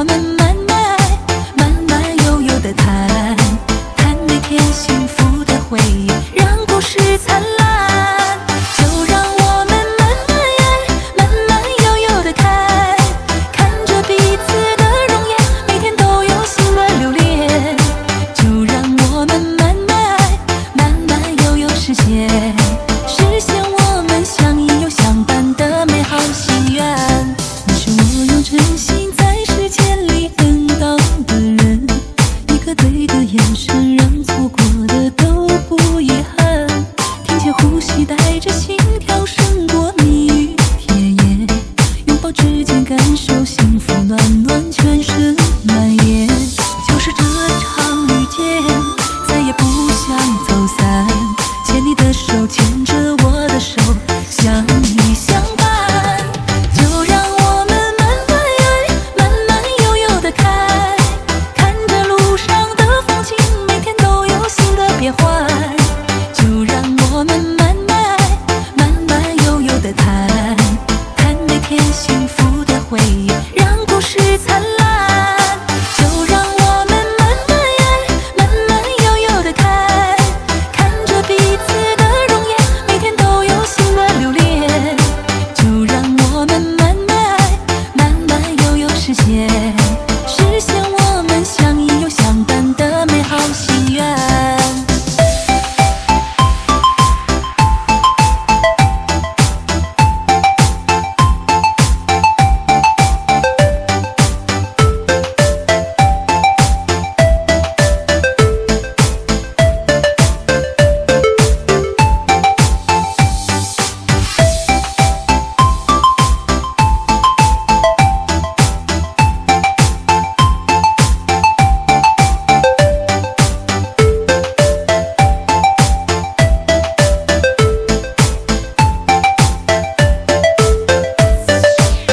我们慢慢爱，慢慢悠悠的谈，谈每天幸福的回忆，让故事灿烂。就让我们慢慢爱，慢慢悠悠的看，看着彼此的容颜，每天都有新的留恋。就让我们慢慢爱，慢慢悠悠实现，实现我们相依又相伴的美好心愿。你是我用真心在时间里等到的人，一个对的眼神，让错过的都不遗憾。听见呼吸带着心跳胜过蜜语甜言，拥抱之间感受幸福暖暖全身蔓延。就是这场遇见，再也不想走散，牵你的手，牵着我的手，相依相伴。就让我们慢慢爱，慢慢悠悠的看，看着路上的风景，每天都有新的变换。就让我们慢慢爱，慢慢悠悠的谈，谈每天幸福的回忆，让故事灿烂。就让我们慢慢爱，慢慢悠悠的看，看着彼此的容颜，每天都有新的留恋。就让我们慢慢爱，慢慢悠悠实现。